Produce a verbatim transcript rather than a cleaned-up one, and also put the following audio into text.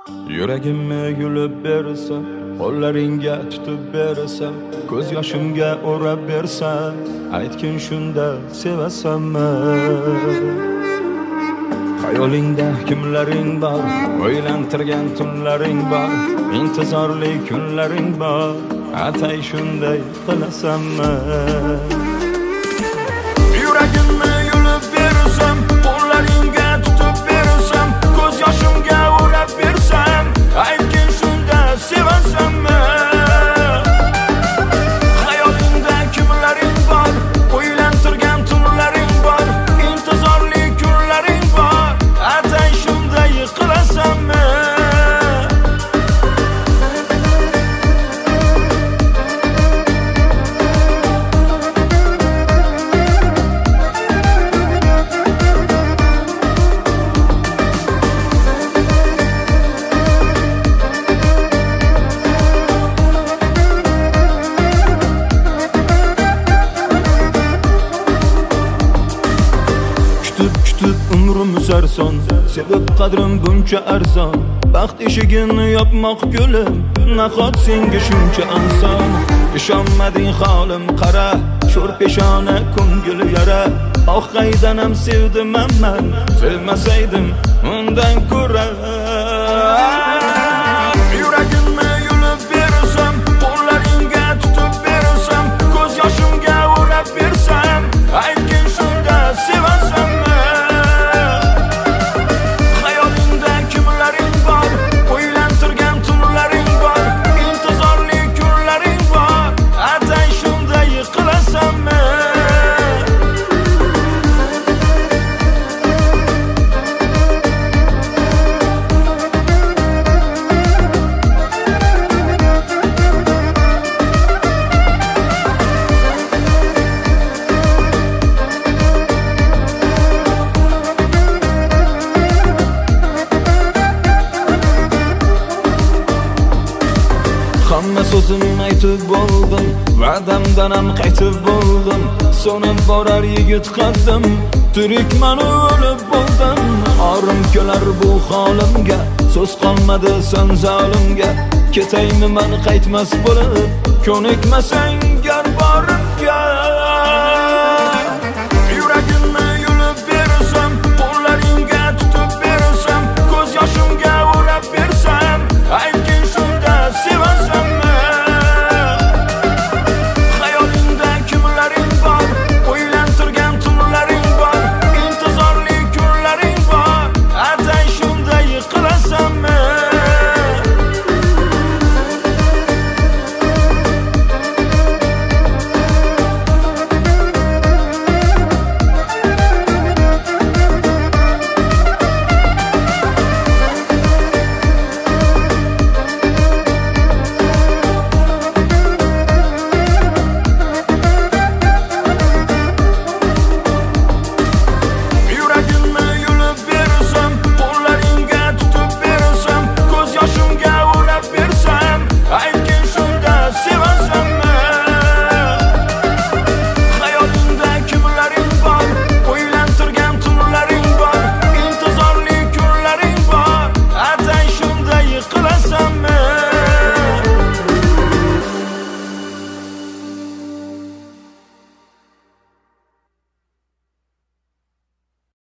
Yuragimni yulib bersam, qo'llaringga tutib bersam, ko'z yoshimga o'rab bersam, aytgin shunda sevasanmi? Xayolingda kimlaring bor, o'ylantirgan tunlaring bor, intizorli kunlaring bor, atay shunday qilasanmi? Yuragimni yulib bersam, qo'llaringga tutib bersam, ko'z yoshimga o'rab bersam, aytgin shunda sevasanmi? Xayolingda kimlaring bor, o'ylantirgan tunlaring bor, intizorli kunlaring bor, atay shunday qilasanmi? Sarson, sebab qadrim buncha arzon, baxt eshigini yopmoq gulum, nahot senga shuncha oson. Ishonmading holim qara, sho'r peshona ko'ngil yara, oh qaydanam sevdim man, sevmasaydim undan ko'ra. Yuragimni yulib bersam, qo'llaringga tutib bersam, ko'z yoshimga o'rab bersam, aytgin shunda sevasanmi? Hamma so'zimni aytib bo'ldim, va'damdan ham qaytib bo'ldim, so'nib borar yigit qaddim, tirikman o'lib bo'ldim. Orim kelar bu holimga, so'z qolmadi sen zolimga, ketaymi men qaytmas bo'lib, ko'nikmasang gar borimga.